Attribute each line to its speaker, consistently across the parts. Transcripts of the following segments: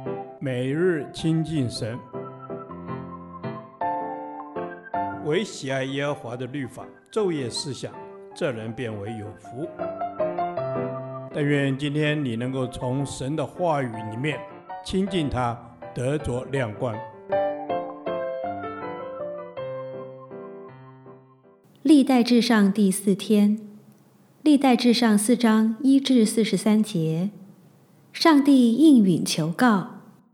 Speaker 1: 每日亲近神，唯喜爱耶和华的律法，昼夜思想，这人变为有福。但愿今天你能够从神的话语里面亲近他，得着亮光。
Speaker 2: 历代志上第4天，历代志上4章1至43节，上帝应允求告。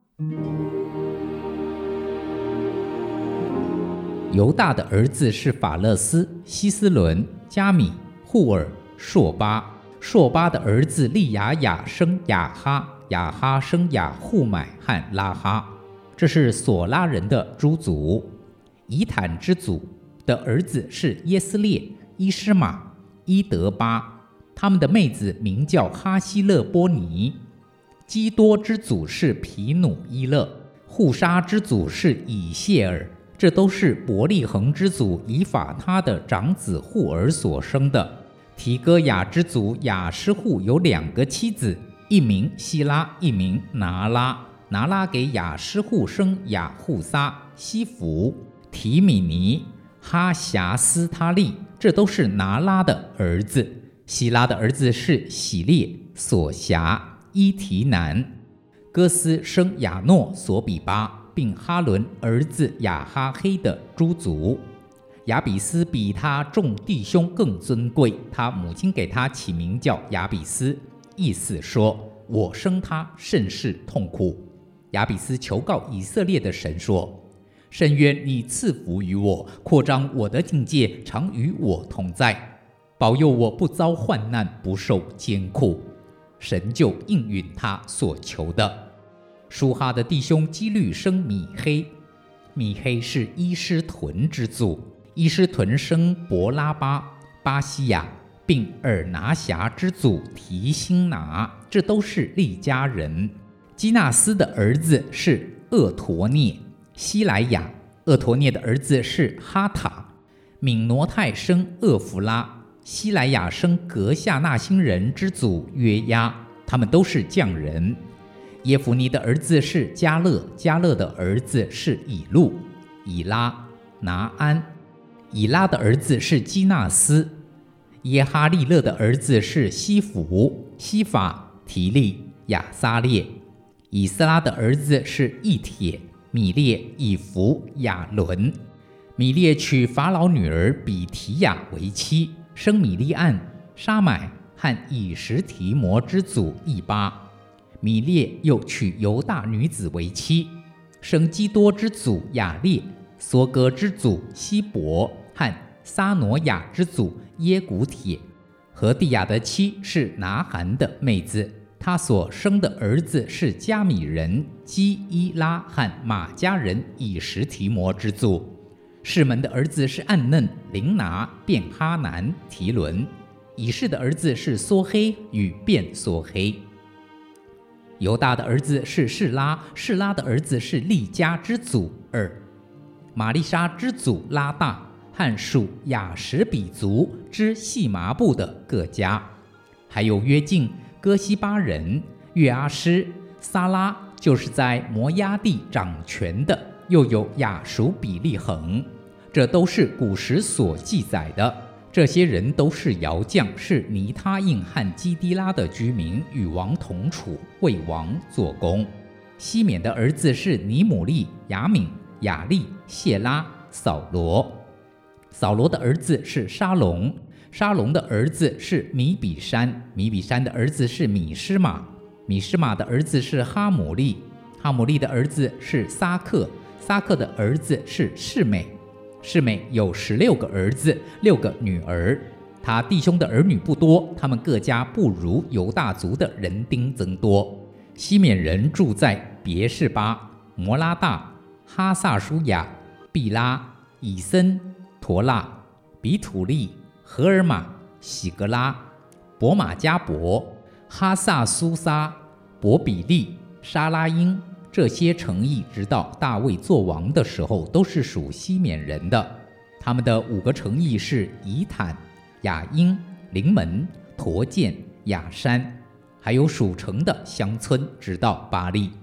Speaker 3: 犹大的儿子是法勒斯、希斯伦、加米、户尔、朔巴。朔巴的儿子利雅雅生雅哈，雅哈生雅户买和拉哈，这是索拉人的诸族。以坦之祖的儿子是耶斯列、伊施玛、伊德巴，他们的妹子名叫哈希勒波尼。基多之祖是皮努伊勒，户沙之祖是以谢尔，这都是伯利恒之祖以法他的长子户尔所生的。提哥雅之祖雅施户有2个妻子，一名希拉，一名拿拉。拿拉给雅施户生雅户撒、西弗、提米尼、哈辖斯他利，这都是拿拉的儿子。希拉的儿子是喜列、所辖、伊提南。哥斯生亚诺、索比巴，并哈伦儿子亚哈黑的诸族。亚比斯比他众弟兄更尊贵，他母亲给他起名叫亚比斯，意思说我生他甚是痛苦。亚比斯求告以色列的神说，甚愿你赐福于我，扩张我的境界，常与我同在，保佑我不遭患难，不受艰苦。神就应允他所求的。舒哈的弟兄基律生米黑，米黑是伊施屯之祖，伊施屯生伯拉巴、巴西亚，并尔拿辖之祖提辛拿，这都是利家人。基纳斯的儿子是厄陀涅、希莱亚，厄陀涅的儿子是哈塔。敏挪泰生厄弗拉，希莱亚生格夏纳星人之祖约押，他们都是匠人。耶弗尼的儿子是加勒，加勒的儿子是以路、以拉、拿安。以拉的儿子是基纳斯。耶哈利勒的儿子是西弗、西法、提利、亚撒列。以斯拉的儿子是以铁、米列、以弗、亚伦。米列娶法老女儿比提亚为妻，生米利暗、沙买和以实提摩之祖以巴。米列又娶犹大女子为妻，生基多之祖雅列、梭哥之祖希伯和撒挪亚之祖耶古铁。何地亚的妻是拿韩的妹子，他所生的儿子是加米人基伊拉和马加人以实提摩之祖。士门的儿子是暗嫩、琳拿、便哈南、提伦。以示的儿子是梭黑与便梭黑。犹大的儿子是示拉，示拉的儿子是利家之祖尔。玛丽莎之祖拉大和属雅什比族之细麻布的各家，还有约敬、哥西巴人、约阿施、撒拉，就是在摩押地掌权的，又有亚属比利恒，这都是古时所记载的。这些人都是窑匠，是尼他印和基低拉的居民，与王同处，为王做工。西缅的儿子是尼姆利、雅敏、雅利、谢拉、扫罗。扫罗的儿子是沙龙，沙龙的儿子是米比山，米比山的儿子是米施玛，米施玛的儿子是哈姆利，哈姆利的儿子是撒克，撒克的儿子是示美。示美有16个儿子，6个女儿。他弟兄的儿女不多，他们各家不如犹大族的人丁增多。西缅人住在别是巴、摩拉大、哈萨舒雅、毕拉、以森、陀拉、比土利、荷尔玛、喜格拉、伯马加伯、哈萨苏撒、伯比利、沙拉因，这些城邑直到大卫做王的时候都是属西缅人的。他们的5个城邑是以坦、雅因、临门、陀剑、雅山，还有属城的乡村，直到巴利。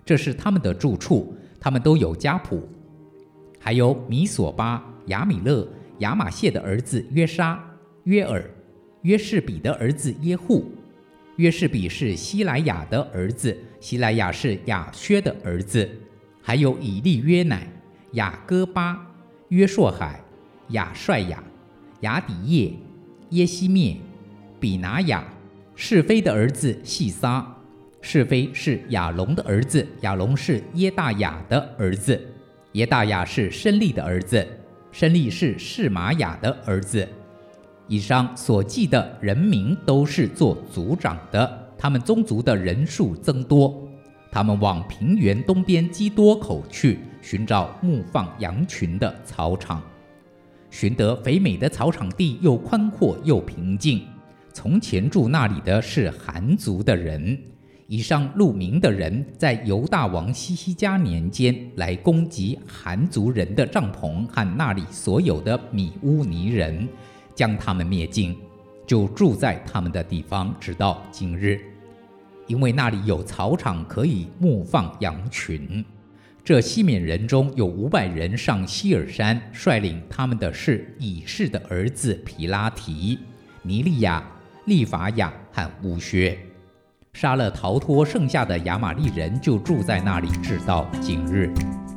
Speaker 3: 这是他们的住处，他们都有家谱。还有米索巴、亚米勒、亚玛谢的儿子约沙、约尔、约士比的儿子耶户。约士比是希莱亚的儿子，希莱亚是亚薛的儿子。还有以利约乃、雅戈巴、约硕海、亚帅亚、雅底叶、耶西灭、比拿雅。是非的儿子细撒，是非是亚隆的儿子，亚隆是耶大雅的儿子，耶大雅是申利的儿子，申利是示玛雅的儿子。以上所记的人名都是做族长的，他们宗族的人数增多。他们往平原东边基多口去，寻找牧放羊群的草场，寻得肥美的草场地，又宽阔又平静。从前住那里的是韩族的人。以上录名的人在犹大王西西家年间来攻击韩族人的帐篷和那里所有的米乌尼人，将他们灭尽，就住在他们的地方，直到今日。因为那里有草场可以牧放羊群。这西缅人中有500人上希尔山，率领他们的是以示的儿子皮拉提、尼利亚、利法亚和乌薛。杀了逃脱剩下的亚玛力人，就住在那里，直到今日。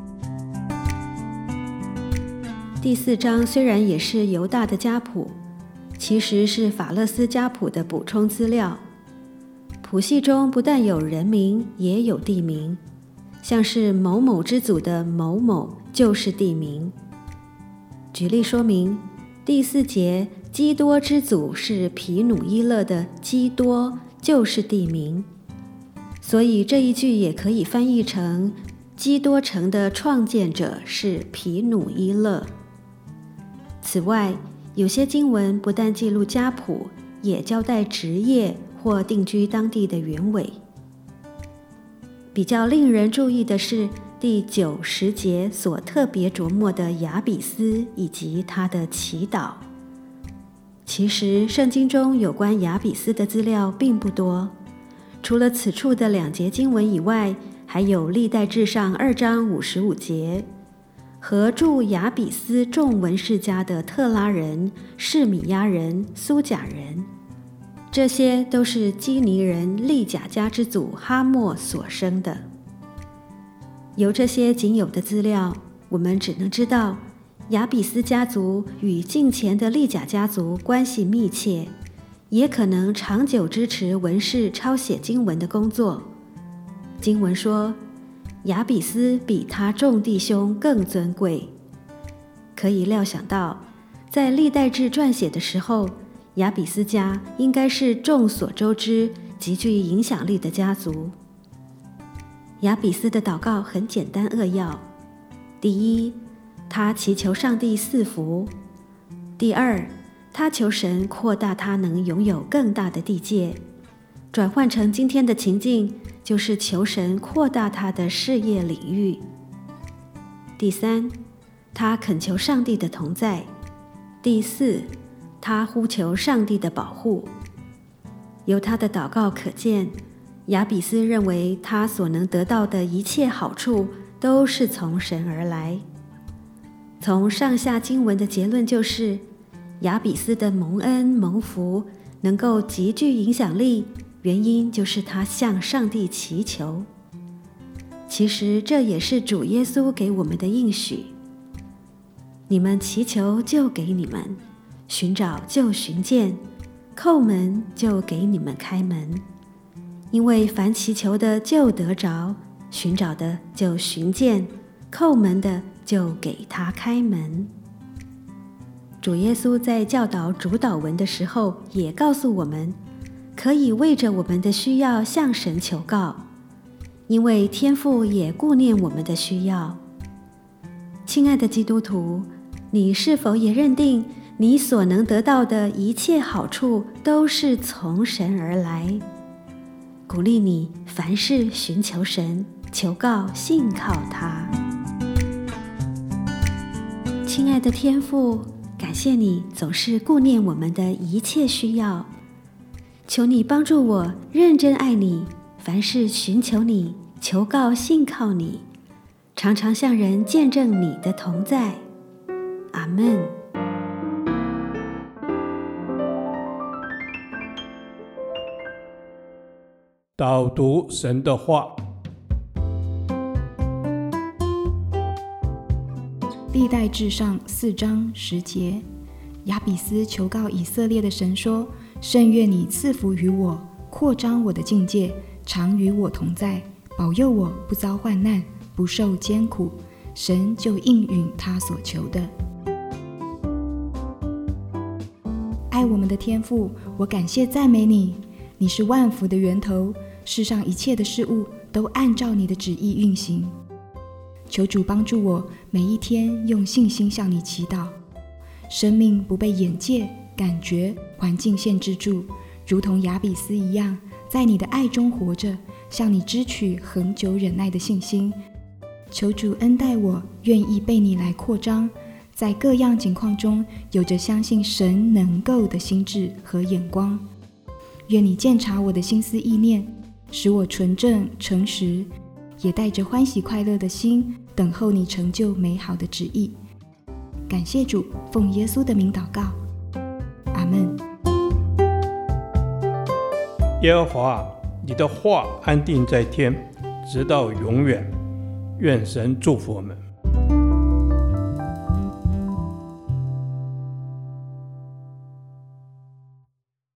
Speaker 2: 第4章虽然也是犹大的家谱，其实是法勒斯家谱的补充资料。谱系中不但有人名，也有地名，像是某某之祖的某某就是地名。举例说明，第4节基多之祖是皮努伊勒的基多就是地名，所以这一句也可以翻译成基多城的创建者是皮努伊勒。此外，有些经文不但记录家谱，也交代职业或定居当地的原委。比较令人注意的是第9、10节所特别琢磨的亚比斯以及他的祈祷。其实圣经中有关亚比斯的资料并不多，除了此处的2节经文以外，还有历代志上2章55节和住亚比斯众文士家的特拉人、示米亚人、苏甲人，这些都是基尼人利甲家之祖哈莫所生的。由这些仅有的资料，我们只能知道亚比斯家族与近前的利甲家族关系密切，也可能长久支持文士抄写经文的工作。经文说，亚比斯比他众弟兄更尊贵。可以料想到，在历代志撰写的时候，亚比斯家应该是众所周知极具影响力的家族。亚比斯的祷告很简单扼要：第一，他祈求上帝赐福；第二，他求神扩大他能拥有更大的地界。转换成今天的情境，就是求神扩大他的事业领域。第三，他恳求上帝的同在。第四，他呼求上帝的保护。由他的祷告可见，亚比斯认为他所能得到的一切好处都是从神而来。从上下经文的结论就是，亚比斯的蒙恩蒙福能够极具影响力，原因就是他向上帝祈求。其实这也是主耶稣给我们的应许：你们祈求就给你们，寻找就寻见，叩门就给你们开门。因为凡祈求的就得着，寻找的就寻见，叩门的就给他开门。主耶稣在教导主祷文的时候，也告诉我们，可以为着我们的需要向神求告，因为天父也顾念我们的需要。亲爱的基督徒，你是否也认定你所能得到的一切好处都是从神而来？鼓励你凡事寻求神，求告信靠他。亲爱的天父，感谢你总是顾念我们的一切需要，求你帮助我认真爱你，凡事寻求你， 求告信靠你，常常向人见证你的同在。阿们。
Speaker 1: 导读神的话。
Speaker 4: 历代志上4章10节，亚比斯求告以色列的神说：甚愿你赐福于我，扩张我的境界，常与我同在，保佑我不遭患难，不受艰苦。神就应允他所求的。爱我们的天父，我感谢赞美你，你是万福的源头，世上一切的事物都按照你的旨意运行。求主帮助我每一天用信心向你祈祷，生命不被眼界、感觉、环境限制住，如同亚比斯一样，在你的爱中活着，向你支取恒久忍耐的信心。求主恩待我，愿意被你来扩张，在各样境况中有着相信神能够的心智和眼光。愿你鉴察我的心思意念，使我纯正诚实，也带着欢喜快乐的心等候你成就美好的旨意。感谢主，奉耶稣的名祷告，阿们。
Speaker 1: 耶和华，你的话安定在天，直到永远。愿神祝福我们。